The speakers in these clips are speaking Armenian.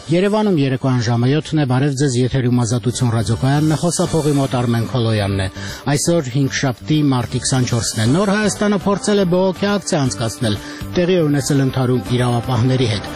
Երևանում երեկոյան ժամը 7-ն է, բարև ձեզ, եթերում Ազատություն ռադիոկայանն է, խոսափողի մոտ Արմեն Քոլոյանն է։ Այսօր 5 շաբթի մարտի 24-ն է։ Նոր Հայաստանը փորձել է բողոքի ակցիա անցկացնել, տեղի է ունեցել ընդհարում իրավապահների հետ։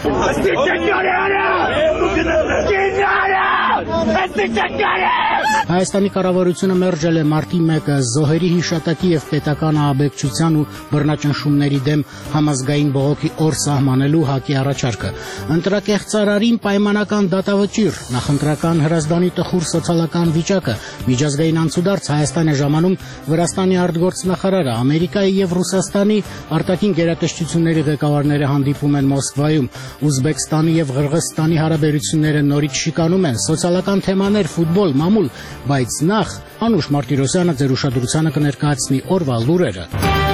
Հայաստանի կառավարությունը մերժել է մարտի 1-ը զոհերի հիշատակի եւ պետական ահաբեկչության ու բռնաճնշումների դեմ համազգային բողոքի օր սահմանելու ՀԱԿ-ի առաջարկը։ Ընտրակեղծարարին պայմանական դատավճիռ, նախընտրական հրազդանի տխուր սոցիալական վիճակը, միջազգային անցուդարձ Հայաստան է ժամանում Վրաստանի արտգործնախարարը, Ամերիկայի եւ Ռուսաստանի արտաքին գերատեսչությունների ղեկավարները հանդիպում են Մոսկվայում, Ուզբեկստանի եւ Ղրղըզստանի հարաբերությունները նորից շիկանում են, սոցիալական թեմաներ, ֆուտբոլ, մամուլ, բայց նախ Անուշ Մարտիրոսյանը ձեր ուշադրությանը կներկայացնի օրվա լուրերը։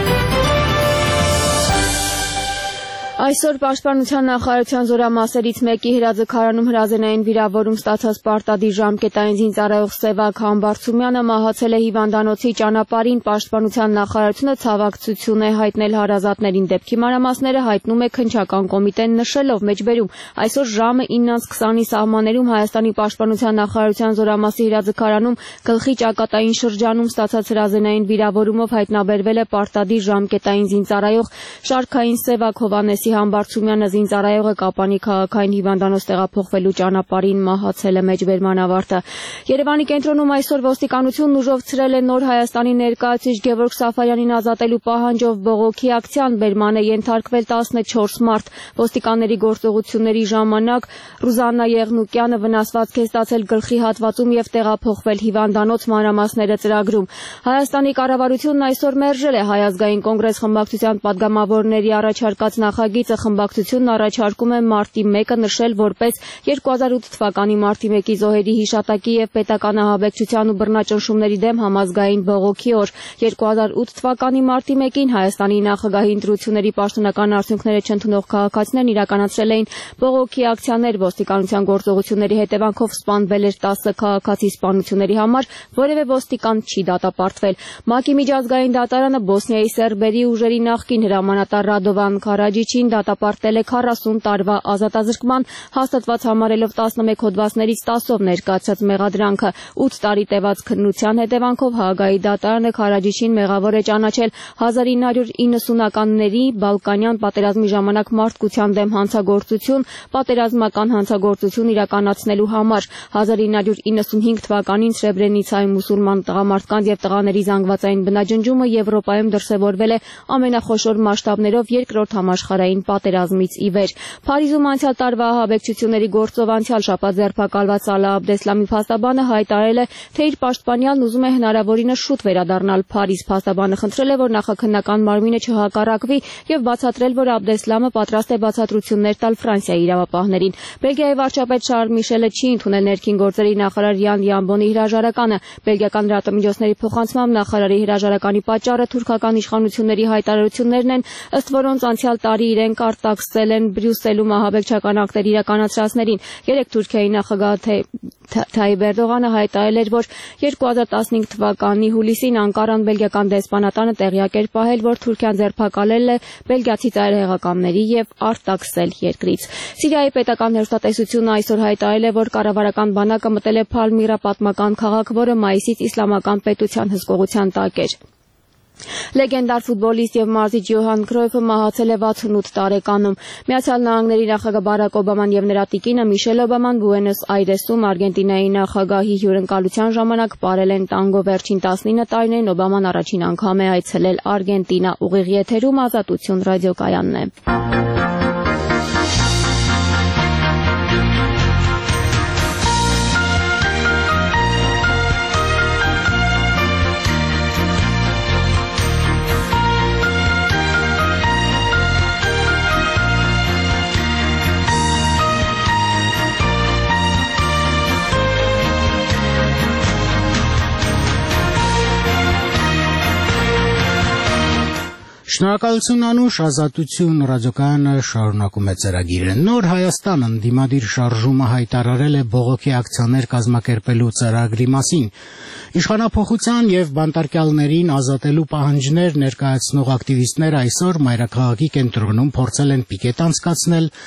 Այսօր Պաշտպանության նախարարության զորամասերից մեկի հրաձգարանում հրազենային վիրավորում ստացած պարտադիր ժամկետային զինծառայող Սևակ Համբարձումյանը մահացել է հիվանդանոցի ճանապարհին։ Պաշտպանության նախարարությունը ցավակցություն է հայտնել հարազատներին, դեպքի մանրամասները հայտնում է քննչական կոմիտեն, նշելով մեջբերում այսօր ժամը 9:20-ի սահմաններում Հայաստանի Պաշտպանության նախարարության զորամասի հրաձգարանում գլխի ճակատային շրջանում ստացած հրազենային վիրավորումով հայտնաբերվել է պարտադիր ժամկետային զինծառայող Շարքային Սևակ Հովանես Համբարձումյանը զինծառայողը Կապանի քաղաքային հիվանդանոց տեղափոխվելու ճանապարհին մահացել է մեջբերման ավարտը։ Երևանի կենտրոնում այսօր ոստիկանությունն ուժով ցրել է Նոր Հայաստանի ներկայացուցիչ Գևորգ Սաֆարյանին ազատելու պահանջով բողոքի ակցիան, բերման է ենթարկվել 14 մարդ։ Ոստիկանների գործողությունների ժամանակ Ռուզաննա Եղնուկյանը վնասվածք է ստացել գլխի հատվածում եւ տեղափոխվել հիվանդանոց, մանրամասները ծրագրում։ Հայաստանի կառավարությունն այսօր մերժել է Հայ ազգային կոնգրես խմբակցության падգամավորների առաջարկած նախագիծը։ Խմբակցությունն առաջարկում է մարտի 1-ը նշել որպես 2008 թվականի մարտի 1-ի զոհերի հիշատակի եւ պետական ահաբեկչության ու բռնաճնշումների դեմ համազգային բողոքի օր։ 2008 թվականի մարտի 1-ին Հայաստանի նախագահի ընտրությունների պաշտոնական արդյունքները չընդունող քաղաքացիներն իրականացրել էին բողոքի ակցիաներ։ Ոստիկանության գործողությունների հետևանքով սպանվել էր 10 քաղաքացի, սպանությունների համար որևէ ոստիկան չի դատապարտվել։ ՄԱԿ-ի միջազգային դատարանը Բոսնիայի սերբերի ուժերի նախկին հրամանատար Ռադովան Քարաջիչին դատապարտել է 40 տարվա ազատազրկման, հաստատված համարելով 11 հոդվածներից 10-ով ներկայացած մեղադրանքը։ 8 տարի տևած քննության հետևանքով Հաագայի դատարանը Քարաջիչին մեղավոր է ճանաչել 1990-ականների Բալկանյան պատերազմի ժամանակ մարդկության դեմ հանցագործություն, պատերազմական հանցագործություն իրականացնելու համար։ 1995 թվականին Սրեբրենիցայում մուսուլման տղամարդկանց եւ տղաների զանգվածային բնաջնջումը Եվրոպայում դրսեւորվել է ամենախոշոր մասշտաբներով երկրորդ համաշխարհային պատերազմից ի վեր։ Փարիզում անցյալ տարվա ահաբեկչությունների գործով անցյալ շաբաթ ձերբակալված Ալա Աբդեսլամի փաստաբանը հայտարարել է, թե իր պաշտպանյալն ուզում է հնարավորինս շուտ վերադառնալ Փարիզ։ Փաստաբանը խնդրել է, որ նախաքննական մարմինը չհակառակվի եւ բացատրել, որ Աբդեսլամը պատրաստ է բացատրություններ տալ Ֆրանսիայի իրավապահներին։ Բելգիայի վարչապետ Շարլ Միշելը չի ընդունել ներքին գործերի նախարար Յան Յամբոնի հրաժարականը։ Բելգիական լրատվամիջոցների փոխանցմամբ նախարարի հրաժարականի պատճառը թուրքական իշխանությունների հայտարարություններն են, ըստ որոնց անցյալ տարի իրենք արտաքսել են Բրյուսելում ահաբեկչական ակտեր իրականացրածներին։ Երեկ Թուրքիայի նախագահ Թայիպ Էրդողանը հայտարարել էր, որ 2015 թվականի հուլիսին Անկարան բելգիական դեսպանատանը տեղյակ էր պահել, որ Թուրքիան ձերբակալել է բելգիացի ծայրահեղականների եւ արտաքսել երկրից։ Սիրիայի պետական հերոստատեսությունը այսօր հայտարարել է, որ կառավարական բանակը մտել է Փալմիրա պատմական քաղաք, որը մայիսից իսլամական պետության հսկողության տակ էր։ Լեգենդար ֆուտբոլիստ եւ մարզիչ Յոհան Քրոյֆը մահացել է 68 տարեկանում։ Միացյալ Նահանգների նախագահ Բարակ Օբաման եւ նրա տիկինը Միշել Օբաման Բուենոս Այրեսում Արգենտինայի նախագահի հյուրընկալության ժամանակ ապրել են տանգո վերջին 19 տարիներին։ Օբաման առաջին անգամ է այցելել Արգենտինա։ Ուղիղ եթերում Ազատություն ռադիոկայանն է։ Շնորհակալություն Անուշ, Ազատություն ռադիոկայանը շարունակում է ծրագիրը։ Նոր Հայաստան ընդդիմադիր շարժումը հայտարարել է բողոքի ակցիաներ կազմակերպելու ծրագրի մասին։ Իշխանափոխության եւ բանտարկյալներին ազատելու պահանջներ ներկայացնող ակտիվիստները այսօր մայրաքաղաքի կենտրոնում փորձել են պիկետ անցկացնել